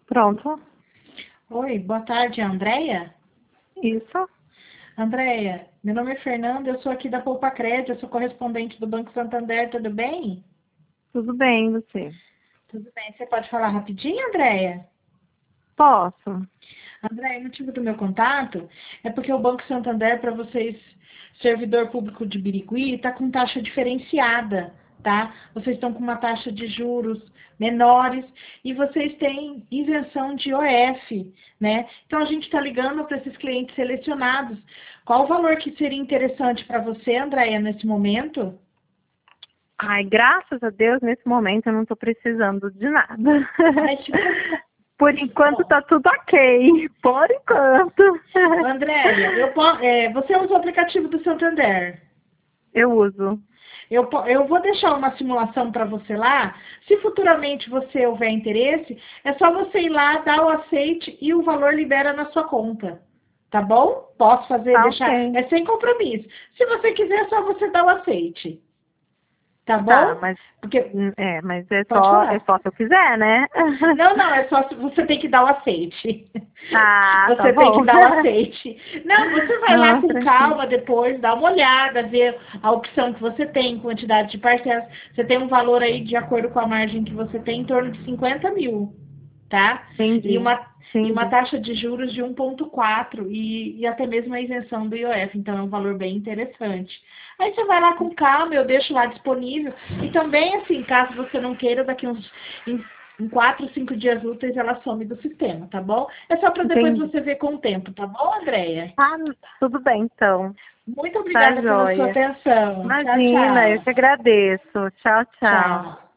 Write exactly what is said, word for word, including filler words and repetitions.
Pronto. Oi, boa tarde, Andréia? Isso. Andréia, meu nome é Fernanda, eu sou aqui da Poupa Crédito, eu sou correspondente do Banco Santander, tudo bem? Tudo bem, você? Tudo bem, você pode falar rapidinho, Andréia? Posso? Andréia, o motivo do meu contato é porque o Banco Santander, para vocês, servidor público de Birigui, está com taxa diferenciada, tá? Vocês estão com uma taxa de juros menores e vocês têm isenção de O F, né? Então, a gente está ligando para esses clientes selecionados. Qual o valor que seria interessante para você, Andréia, nesse momento? Ai, graças a Deus, nesse momento eu não estou precisando de nada. Ai, que bom. Por enquanto tá tudo ok. Por enquanto. Andréia, eu, po- é, você usa o aplicativo do Santander? Eu uso. Eu, po- eu vou deixar uma simulação para você lá. Se futuramente você houver interesse, é só você ir lá, dar o aceite e o valor libera na sua conta. Tá bom? Posso fazer, Tá deixar. ok. É sem compromisso. Se você quiser, é só você dar o aceite. Tá Tá, bom? mas Porque. é, mas é Pode só, é falar. só se eu quiser, né? Não, não, é só se você tem que dar o aceite. Ah, tá Você tem que bom. dar o aceite. Não, você vai lá Não, com tranquilo. calma depois, dá uma olhada, ver a opção que você tem, quantidade de parcelas. Você tem um valor aí, de acordo com a margem que você tem, em torno de cinquenta mil, tá? E Entendi. uma, e uma Entendi. taxa de juros de um vírgula quatro e, e até mesmo a isenção do I O F, então é um valor bem interessante. Aí você vai lá com calma, eu deixo lá disponível. E também, assim, caso você não queira, daqui uns em, em quatro, cinco dias úteis ela some do sistema, tá bom? É só para depois Entendi. você ver com o tempo, tá bom, Andréia? Ah, tudo bem então. Muito Tá obrigada pela sua joia. atenção. Tchau, Imagina, eu tchau. te agradeço. Tchau, tchau. Tchau.